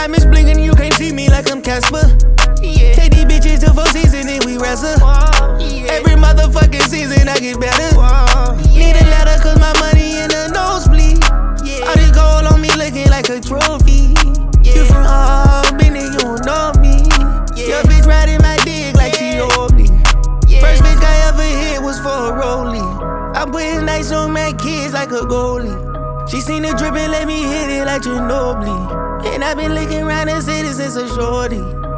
Diamonds blinking, you can't see me like I'm Casper. Yeah. Take these bitches to 4 seasons and we wrestle. Yeah. Every motherfucking season I get better. Need a ladder cause my money in the nosebleed. Yeah. All this gold on me looking like a trophy. Yeah. You from Albany, you don't know me. Yeah. Your bitch riding my dick like she owed me. Yeah. First bitch I ever hit was for a rollie. I'm putting nights on my kids like a goalie. She seen the drip and let me hit it like Ginobili. And I've been licking around the city since a shorty.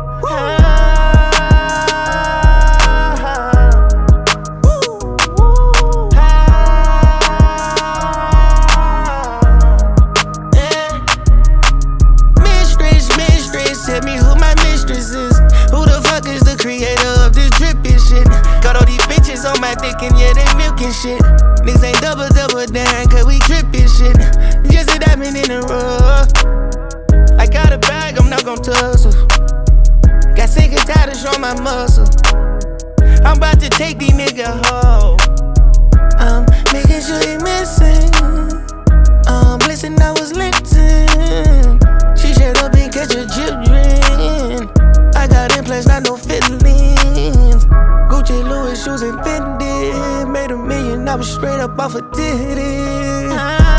Mistress, tell me who my mistress is. Who the fuck is the creator of this drippin' shit? Got all these bitches on my dick and yeah, they milkin' shit. Niggas ain't double down cause we drippin' shit. Just a diamond in the rough. I got a bag, I'm not gon' tussle. Got sick and tired of showing my muscle. I'm about to take these niggas home. I'm making sure they missing. Listen, I was lifting. She shut up and catch her children. I got implants, not no feelings. Gucci, Louis, shoes, and Fendi. Made $1 million, I was straight up off a titty.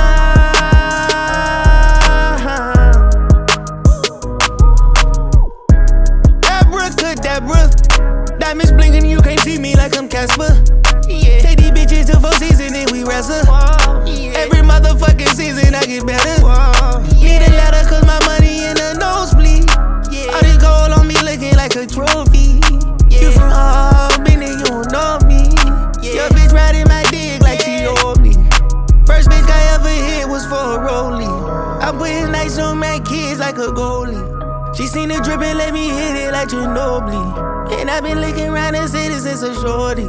Abracadabra. Diamonds blinking, you can't see me like I'm Casper. Yeah. Take these bitches to 4 seasons and we wrestle. Yeah. Every motherfucking season I get better. Need a ladder cause my money in the nosebleed. Yeah. All this gold on me looking like a trophy. Yeah. You from Albany, you don't know me. Yeah. Your bitch riding my dick like she owed me. First bitch I ever hit was for a rollie. I'm putting nights on my kids like a goalie. She seen the drip and let me hit it like Ginobili. And I've been licking around the city since a shorty.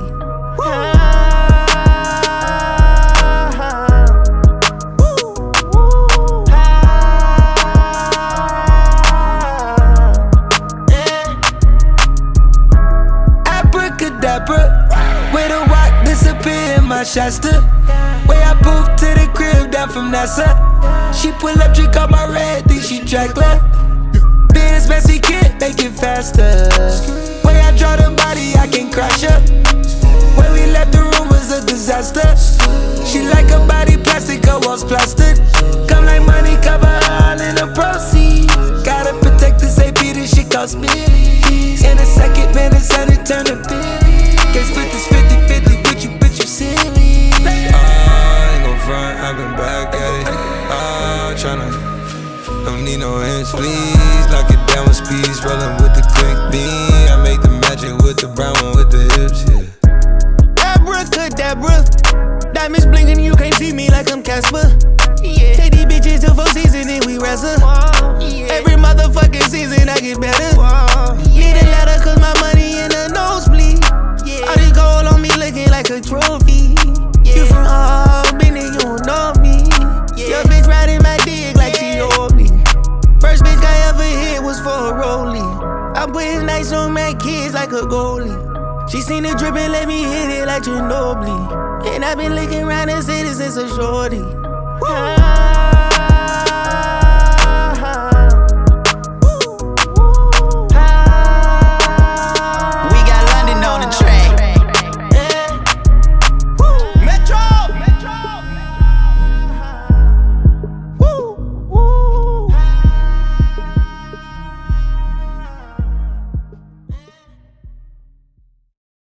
Abracadabra. Where the walk disappear in my Shasta. Way I pooped to the crib down from NASA. She pull up, drink up my red, think she track left. Benz messy kid, make it faster. Way I draw the body, I can crash her. When we left the room was a disaster. She like her body plastic, her walls plastered. Come like money, cover all in the proceeds. Gotta protect this AP, this shit cost millions. In a second, man, it's time to turn to billions. Can't split this 50-50 with you, bitch, you silly. I ain't gon' front, I've been back at it. Tryna. Don't need no hands, please. Lock it down with speeds, rollin' with the quick beam. I make the magic with the brown one with the hips, yeah. Abracadabra. Diamonds blinking, you can't see me like I'm Casper. Yeah. Take these bitches to 4 seasons and we wrestle. Yeah. Every motherfucking season I get better. Need a ladder cause my money in the nosebleed. Yeah. All this gold on me looking like a trophy. Yeah. You from Albany, you don't know me. Yeah. Your bitch riding my dick like she owed me. First bitch I ever hit was for a rollie. I'm putting nights on my kids like a goalie. She seen the drip and let me hit it like Ginobili. And I've been licking around the city since a shorty.